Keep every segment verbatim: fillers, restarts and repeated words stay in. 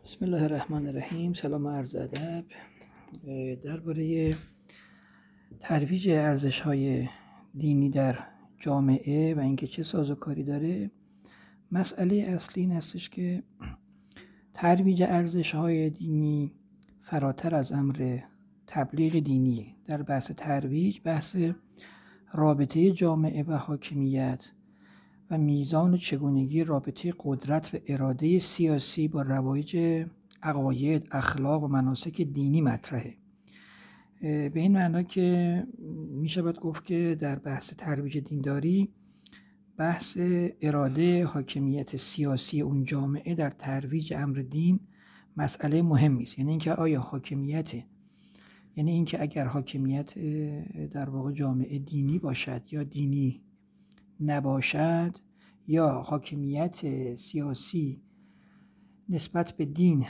بسم الله الرحمن الرحیم. سلام و عرض ادب. درباره ترویج ارزش‌های دینی در جامعه و اینکه چه سازوکاری داره، مسئله اصلی این هستش که ترویج ارزش‌های دینی فراتر از امر تبلیغ دینی. در بحث ترویج بحث رابطه جامعه و حاکمیت و میزان و چگونگی رابطه قدرت و اراده سیاسی با رواج عقاید، اخلاق و مناسک دینی مطرحه. به این معنا که می شود گفت که در بحث ترویج دینداری بحث اراده حاکمیت سیاسی اون جامعه در ترویج امر دین مسئله مهمی است. یعنی اینکه آیا حاکمیت یعنی اینکه اگر حاکمیت در واقع جامعه دینی باشد یا دینی نباشد، یا حاکمیت سیاسی نسبت به دین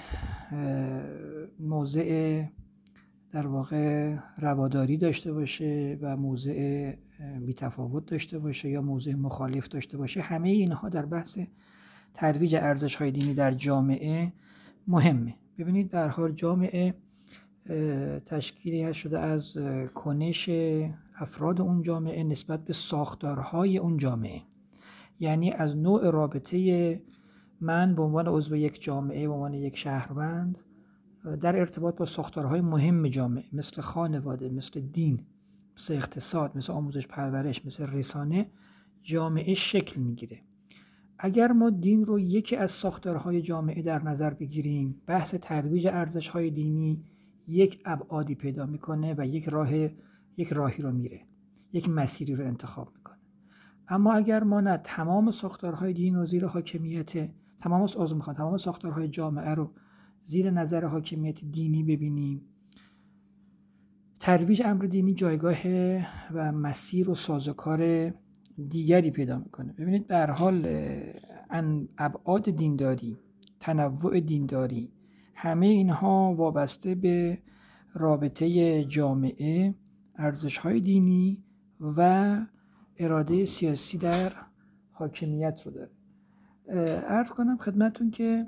موضع در واقع رواداری داشته باشه و موضع بی‌تفاوت داشته باشه یا موضع مخالف داشته باشه، همه اینها در بحث ترویج ارزش‌های دینی در جامعه مهمه. ببینید در حال جامعه تشکیلی شده از کنش افراد اون جامعه نسبت به ساختارهای اون جامعه، یعنی از نوع رابطه من به عنوان عضو یک جامعه، به عنوان یک شهروند در ارتباط با ساختارهای مهم جامعه مثل خانواده، مثل دین، مثل اقتصاد، مثل آموزش پرورش، مثل رسانه، جامعه شکل میگیره. اگر ما دین رو یکی از ساختارهای جامعه در نظر بگیریم، بحث ترویج ارزش‌های دینی یک ابعادی پیدا میکنه و یک راه یک راهی رو میره، یک مسیری رو انتخاب میکنه. اما اگر ما نه تمام ساختارهای دین و زیر حاکمیت تمام از میخوان تمام ساختارهای جامعه رو زیر نظر حاکمیت دینی ببینیم، ترویج امر دینی جایگاه و مسیر و سازوکار دیگری پیدا میکنه. ببینید به هر حال ابعاد دینداری، تنوع دینداری، همه اینها وابسته به رابطه جامعه، ارزش‌های دینی و اراده سیاسی در حاکمیت رو داره. عرض کنم خدمتون که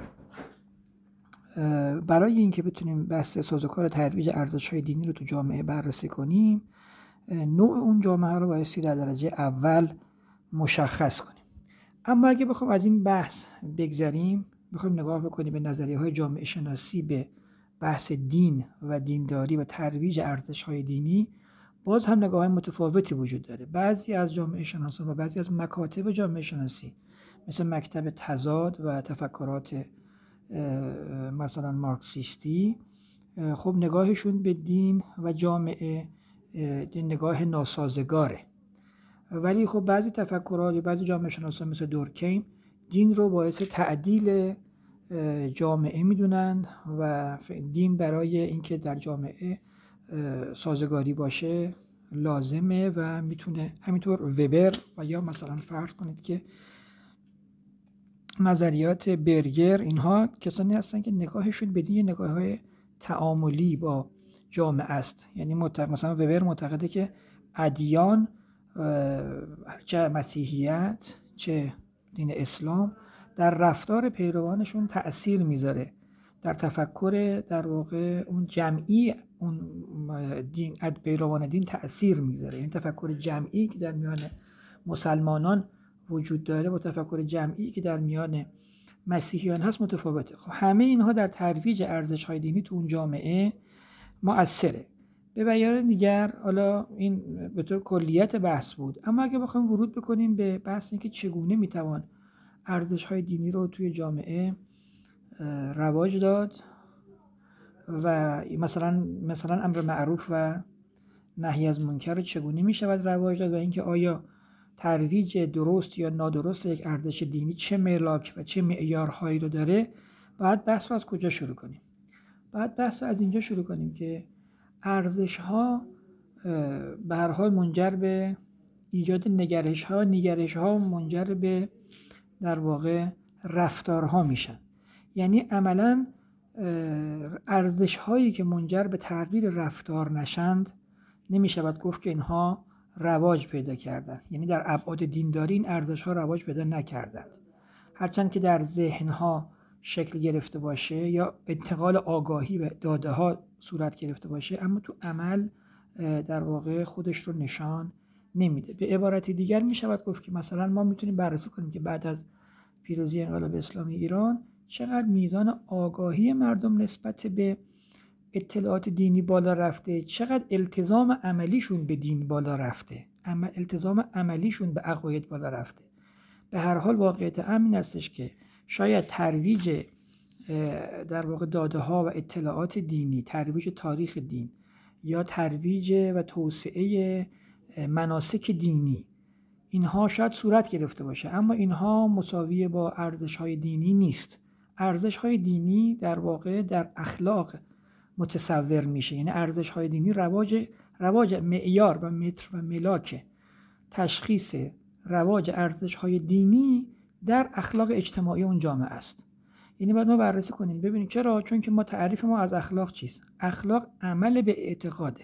برای اینکه بتونیم بحث سازوکار ترویج ارزش‌های دینی رو تو جامعه بررسی کنیم، نوع اون جامعه رو بایستی در درجه اول مشخص کنیم. اما اگه بخوام از این بحث بگذریم، بخوام نگاه بکنیم به نظریه‌های جامعه شناسی به بحث دین و دینداری و ترویج ارزش‌های دینی، باز هم نگاه متفاوتی وجود داره. بعضی از جامعه شناسان و بعضی از مکاتب جامعه شناسی مثل مکتب تضاد و تفکرات مثلا مارکسیستی، خب نگاهشون به دین و جامعه نگاه ناسازگاره. ولی خب بعضی تفکرات یا بعضی جامعه شناسان مثل دورکیم دین رو باعث تعدیل جامعه میدونن و دین برای اینکه در جامعه سازگاری باشه لازمه و میتونه. همینطور وبر و یا مثلا فرض کنید که نظریات برگر، اینها کسانی هستن که نگاهشون به دین نگاه‌های تعاملی با جامعه است. یعنی معتقد مثلا وبر معتقده که ادیان، چه مسیحیت چه دین اسلام، در رفتار پیروانشون تأثیر میذاره، در تفکر در واقع اون جمعی اون دین پیروان دین تأثیر میذاره. این تفکر جمعی که در میان مسلمانان وجود داره با تفکر جمعی که در میان مسیحیان هست متفاوته. خب همه اینها در ترویج ارزش‌های دینی تو اون جامعه مؤثره. به بیان دیگر، حالا این به طور کلیت بحث بود، اما اگه بخوایم ورود بکنیم به بحث اینکه چگونه میتوان ارزش‌های دینی رو توی جامعه رواج داد و مثلا مثلا امر معروف و نهی از منکر رو چگونه میشود رواج داد و اینکه آیا ترویج درست یا نادرست یک ارزش دینی چه ملاک و چه معیارهایی رو داره، باید بحث رو از کجا شروع کنیم؟ باید بحث رو از اینجا شروع کنیم که ارزش‌ها به هر حال منجر به ایجاد نگرش‌ها، نگرش‌ها منجر به در واقع رفتارها میشن. یعنی عملاً ارزش‌هایی که منجر به تغییر رفتار نشند نمی‌شود گفت که اینها رواج پیدا کردن. یعنی در ابعاد دینداری این ارزش‌ها رواج پیدا نکردند، هرچند که در ذهن‌ها شکل گرفته باشه یا انتقال آگاهی به داده ها صورت گرفته باشه، اما تو عمل در واقع خودش رو نشان نمیده. به عبارت دیگر می شود گفت که مثلا ما میتونیم بررسی کنیم که بعد از پیروزی انقلاب اسلامی ایران چقدر میزان آگاهی مردم نسبت به اطلاعات دینی بالا رفته، چقدر التزام عملیشون به دین بالا رفته، التزام عملیشون به عقاید بالا رفته. به هر حال واقعیت امن هستش که شاید ترویج در واقع داده ها و اطلاعات دینی، ترویج تاریخ دین یا ترویج و توسعه مناسک دینی، اینها شاید صورت گرفته باشه، اما اینها مساوی با ارزش‌های دینی نیست. ارزش‌های دینی در واقع در اخلاق متصور میشه، یعنی ارزش‌های دینی رواج رواج معیار و متر و ملاک تشخیص رواج ارزش‌های دینی در اخلاق اجتماعی اون جامعه است. یعنی باید ما بررسی کنیم ببینیم چرا؟ چون که ما تعریف ما از اخلاق چیست؟ اخلاق عمل به اعتقاده،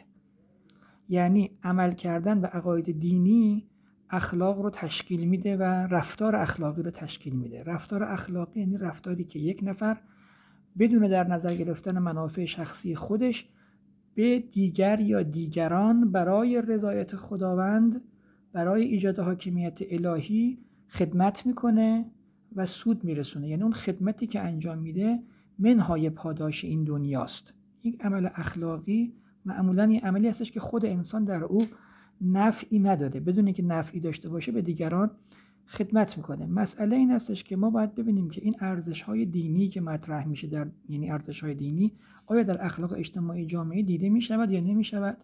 یعنی عمل کردن به عقاید دینی اخلاق رو تشکیل میده و رفتار اخلاقی رو تشکیل میده. رفتار اخلاقی یعنی رفتاری که یک نفر بدون در نظر گرفتن منافع شخصی خودش به دیگر یا دیگران برای رضایت خداوند، برای ایجاد حاکمیت الهی خدمت میکنه و سود میرسونه. یعنی اون خدمتی که انجام میده منهای پاداش این دنیاست. این عمل اخلاقی معمولاً این عملی هستش که خود انسان در او نفعی نداره، بدون اینکه نفعی داشته باشه به دیگران خدمت میکنه. مسئله این هستش که ما باید ببینیم که این ارزش‌های دینی که مطرح میشه در یعنی ارزش‌های دینی آیا در اخلاق اجتماعی جامعه دیده میشود یا نمیشود،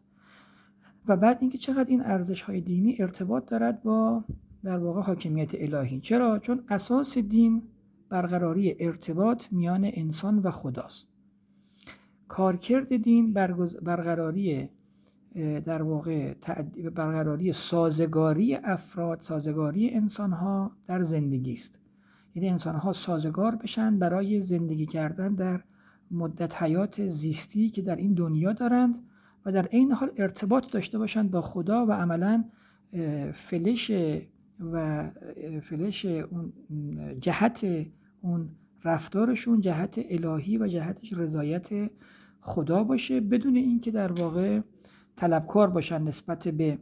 و بعد اینکه چقدر این ارزش‌های دینی ارتباط دارد با در واقع حاکمیت الهی. چرا؟ چون اساس دین برقراری ارتباط میان انسان و خداست. کارکرد دین برقراری در واقع برقراری سازگاری افراد، سازگاری انسان‌ها در زندگی است. یعنی انسان‌ها سازگار بشن برای زندگی کردن در مدت حیات زیستی که در این دنیا دارند و در این حال ارتباط داشته باشند با خدا و عملاً فلش و فلش اون جهت اون رفتارشون جهت الهی و جهتش رضایت خدا باشه، بدون اینکه در واقع طلبکار باشن نسبت به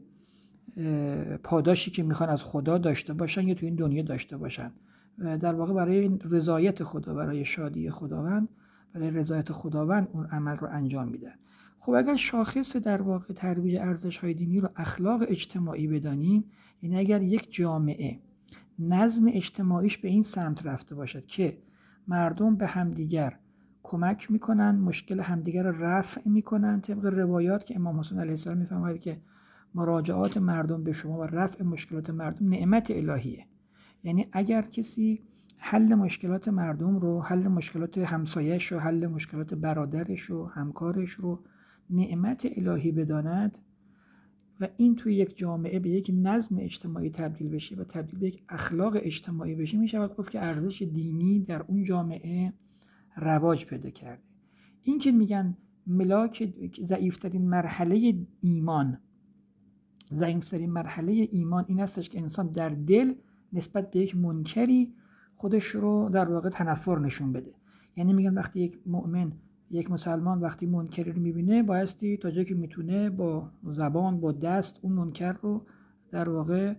پاداشی که میخوان از خدا داشته باشن یا تو این دنیا داشته باشن. در واقع برای رضایت خدا، برای شادی خداوند، برای رضایت خداوند اون عمل رو انجام میدن. خب اگر شاخص در واقع ترویج ارزش‌های دینی رو اخلاق اجتماعی بدانیم، یعنی اگر یک جامعه نظم اجتماعیش به این سمت رفته باشد که مردم به همدیگر کمک میکنن، مشکل همدیگر رو رفع میکنن، طبق روایات که امام حسین علیه السلام میفرماید که مراجعات مردم به شما و رفع مشکلات مردم نعمت الهیه. یعنی اگر کسی حل مشکلات مردم رو، حل مشکلات همسایه‌اش رو، حل مشکلات برادرش رو، همکارش رو نعمت الهی بداند و این توی یک جامعه به یک نظم اجتماعی تبدیل بشه و تبدیل به یک اخلاق اجتماعی بشه، میشود گفت که ارزش دینی در اون جامعه رواج پیدا کرده. این که میگن ملاک ضعیفترین مرحله ایمان، ضعیفترین مرحله ایمان این هستش که انسان در دل نسبت به یک منکری خودش رو در واقع تنفر نشون بده. یعنی میگن وقتی یک مؤمن، یک مسلمان وقتی منکری رو میبینه بایستی تا جایی که میتونه با زبان، با دست اون منکر رو در واقع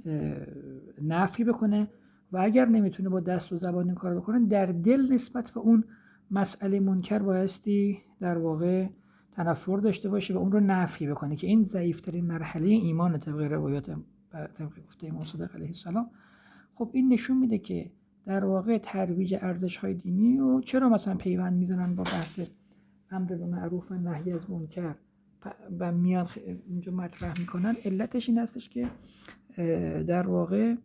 نفی بکنه و اگر نمیتونه با دست و زبان این کار بکنه، در دل نسبت به اون مسئله منکر بایستی در واقع تنفر داشته باشه و اون رو نفی بکنه، که این ضعیفترین مرحله ایمان طبق روایات طبق گفته امام صادق علیه السلام. خب این نشون میده که در واقع ترویج ارزش‌های دینی و چرا مثلا پیوند میزنن با بحث امر به معروف و نهی از منکر و میان اینجا مطرح میکنن. علتش این هستش که در واقع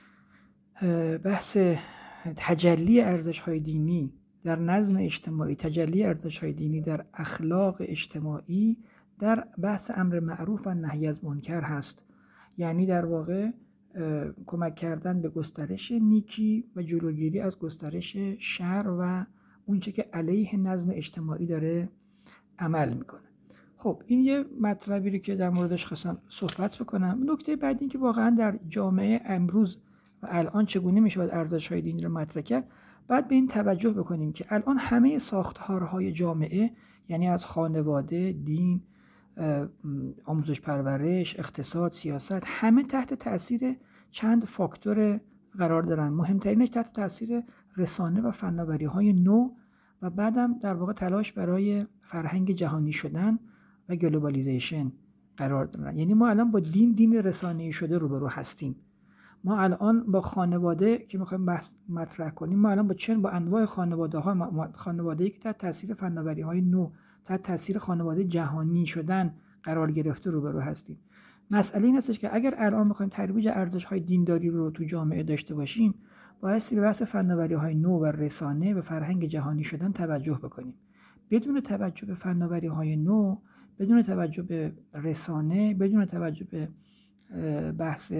بحث تجلی ارزش‌های دینی در نظم اجتماعی، تجلی ارزش‌های دینی در اخلاق اجتماعی در بحث امر معروف و نهی از منکر هست. یعنی در واقع کمک کردن به گسترش نیکی و جلوگیری از گسترش شر و اونچه که علیه نظم اجتماعی داره عمل میکنه. خب این یه مطلبی رو که در موردش خواستم صحبت بکنم. نکته بعدی این که واقعا در جامعه امروز و الان چگونه میشه باید ارزش‌های دینی رو مطرح کرد. باید به این توجه بکنیم که الان همه ساختارهای جامعه، یعنی از خانواده، دین، آموزش پرورش، اقتصاد، سیاست، همه تحت تاثیر چند فاکتور قرار دارن. مهمترینش تحت تاثیر رسانه و فناوری‌های نو و بعدم در واقع تلاش برای فرهنگ جهانی شدن و گلوبالیزیشن قرار دارن. یعنی ما الان با دین دین رسانه‌ای شده روبرو هستیم. ما الان با خانواده که می‌خوایم بحث مطرح کنیم، ما الان با چند با انواع خانواده‌ها، خانواده‌ای که تحت تاثیر فناوری‌های نو، تحت تاثیر خانواده جهانی شدن قرار گرفته روبرو هستیم. مسئله این هستش که اگر الان می‌خوایم ترویج ارزش‌های دینداری رو تو جامعه داشته باشیم، بایستی به بحث فناوری‌های نو و رسانه و فرهنگ جهانی شدن توجه بکنیم. بدون توجه به فناوری‌های نو، بدون توجه به رسانه، بدون توجه به بحث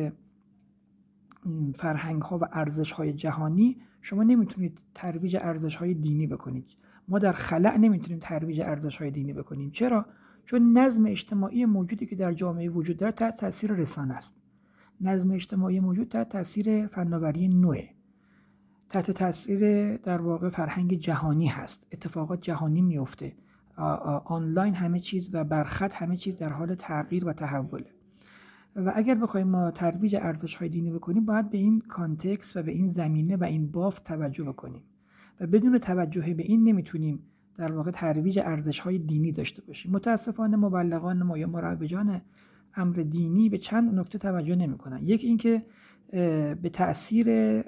فرهنگ‌ها و ارزش‌های جهانی، شما نمیتونید ترویج ارزش‌های دینی بکنید. ما در خلأ نمیتونیم ترویج ارزش‌های دینی بکنیم. چرا؟ چون نظم اجتماعی موجودی که در جامعه وجود داره تحت تاثیر رسانه است. نظم اجتماعی موجود تحت تاثیر فناوری نوئه. تحت تاثیر در واقع فرهنگ جهانی هست. اتفاقات جهانی میفته. آنلاین همه چیز و برخط همه چیز در حال تغییر و تحوله. و اگر بخوایم ما ترویج ارزش‌های دینی بکنیم، باید به این کانتکست و به این زمینه و این بافت توجه بکنیم. و بدون توجه به این نمیتونیم در واقع ترویج ارزش‌های دینی داشته باشیم. متاسفانه مبلغان ما یا مروجان امر دینی به چند نکته توجه نمی‌کنن. یک اینکه به تأثیر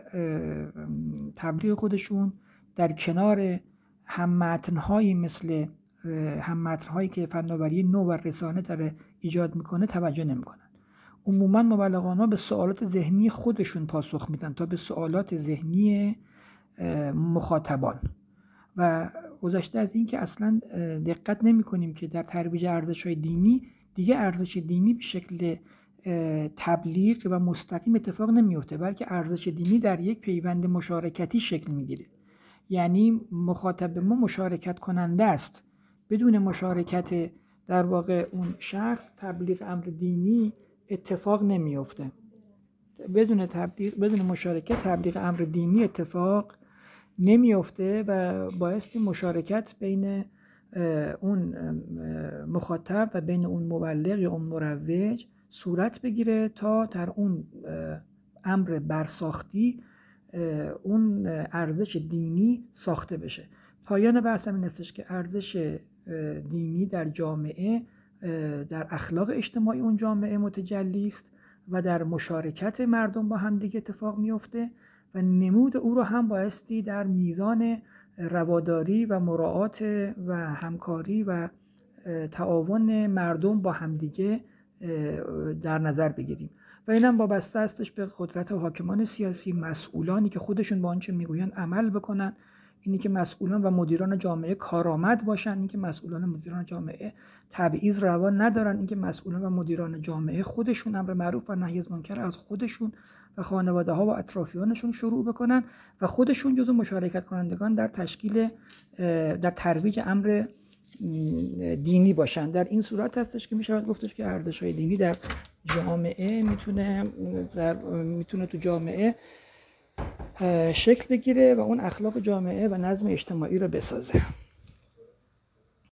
تبلیغ خودشون در کنار هم متن‌هایی مثل هم متن‌هایی که فناوری نو و رسانه داره ایجاد میکنه توجه نمی‌کنن. عموما مبلغان ما به سوالات ذهنی خودشون پاسخ میدن تا به سوالات ذهنی مخاطبان و گذشته از این که اصلا دقت نمی کنیم که در ترویج ارزش‌های دینی دیگه ارزش دینی به شکل تبلیغ و مستقیم اتفاق نمیفته، بلکه ارزش دینی در یک پیوند مشارکتی شکل میگیره. یعنی مخاطب ما مشارکت کننده است. بدون مشارکت در واقع اون شخص تبلیغ امر دینی اتفاق نمیفته. بدون تبلیغ بدون مشارکت تبلیغ امر دینی اتفاق نمیفته و بایستی مشارکت بین اون مخاطب و بین اون مبلغ یا اون مروج صورت بگیره تا در اون امر برساختی اون ارزش دینی ساخته بشه. پایان بحثم این استش که ارزش دینی در جامعه در اخلاق اجتماعی اون جامعه متجلی است و در مشارکت مردم با هم دیگه اتفاق میفته و نمود او رو هم بایستی در میزان رواداری و مراعات و همکاری و تعاون مردم با همدیگه در نظر بگیریم. و اینم وابسته استش به قدرت حاکمان سیاسی، مسئولانی که خودشون با آنچه میگویند عمل بکنن، اینی که مسئولان و مدیران جامعه کارآمد باشن، اینی که مسئولان و مدیران جامعه تبعیض روا ندارن، اینی که مسئولان و مدیران جامعه خودشون امر معروف و نهی از منکر از خودشون و خانواده ها و اطرافیانشون شروع بکنن و خودشون جزو مشارکت کنندگان در تشکیل در ترویج امر دینی باشن. در این صورت هستش که میشه گفتش که ارزش‌های دینی در جامعه میتونه در میتونه تو جامعه شکل بگیره و اون اخلاق جامعه و نظم اجتماعی رو بسازه.